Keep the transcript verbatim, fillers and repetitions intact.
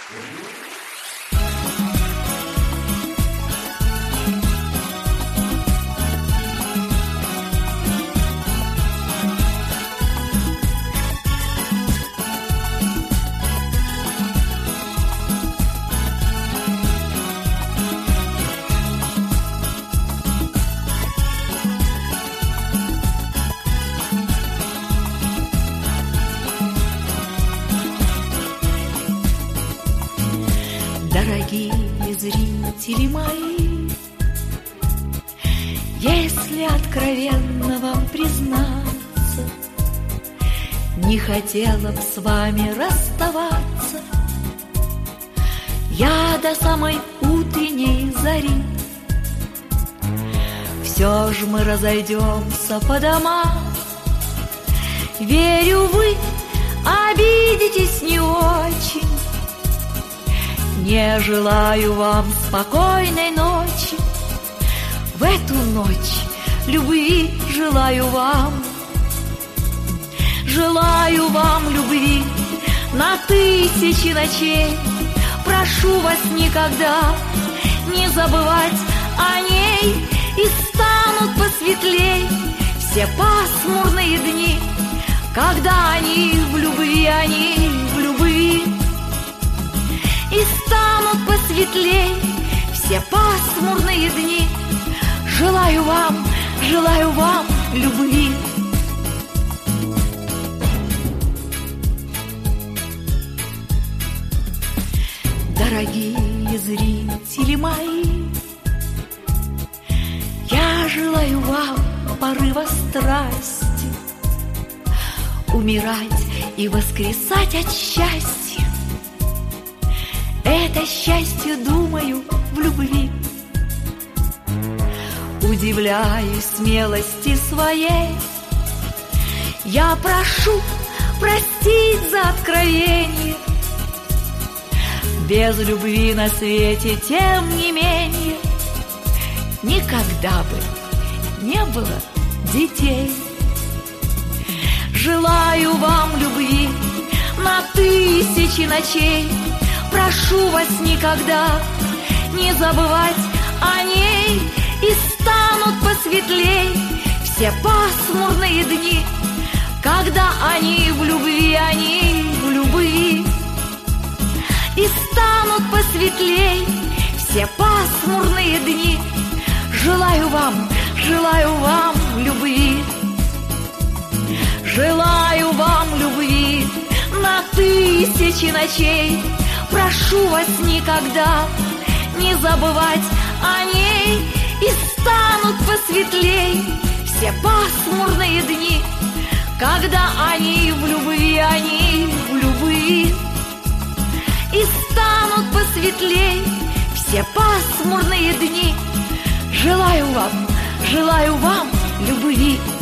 Дорогие зрители мои, если откровенно вам признаться, не хотела б с вами расставаться я до самой утренней зари. Все ж мы разойдемся по домам, верю, вы обидитесь не очень. Не желаю вам спокойной ночи, в эту ночь любви желаю вам. Желаю вам любви на тысячи ночей. Прошу вас никогда не забывать о ней, и станут посветлей все пасмурные дни, когда они в любви, они в любви. И станут посветлей все пасмурные дни. Желаю вам, желаю вам любви. Дорогие зрители мои, я желаю вам порыва страсти, умирать и воскресать от счастья. Это счастье, думаю, в любви. Удивляюсь смелости своей, я прошу простить за откровение. Без любви на свете, тем не менее, никогда бы не было детей. Желаю вам любви на тысячи ночей. Прошу вас никогда не забывать о ней, и станут посветлей все пасмурные дни, когда они в любви, они в любви. И станут посветлей все пасмурные дни. Желаю вам, желаю вам любви. Желаю вам любви на тысячи ночей. Прошу вас никогда не забывать о ней, и станут посветлей все пасмурные дни, когда они в любви, они в любви. И станут посветлей все пасмурные дни. Желаю вам, желаю вам любви.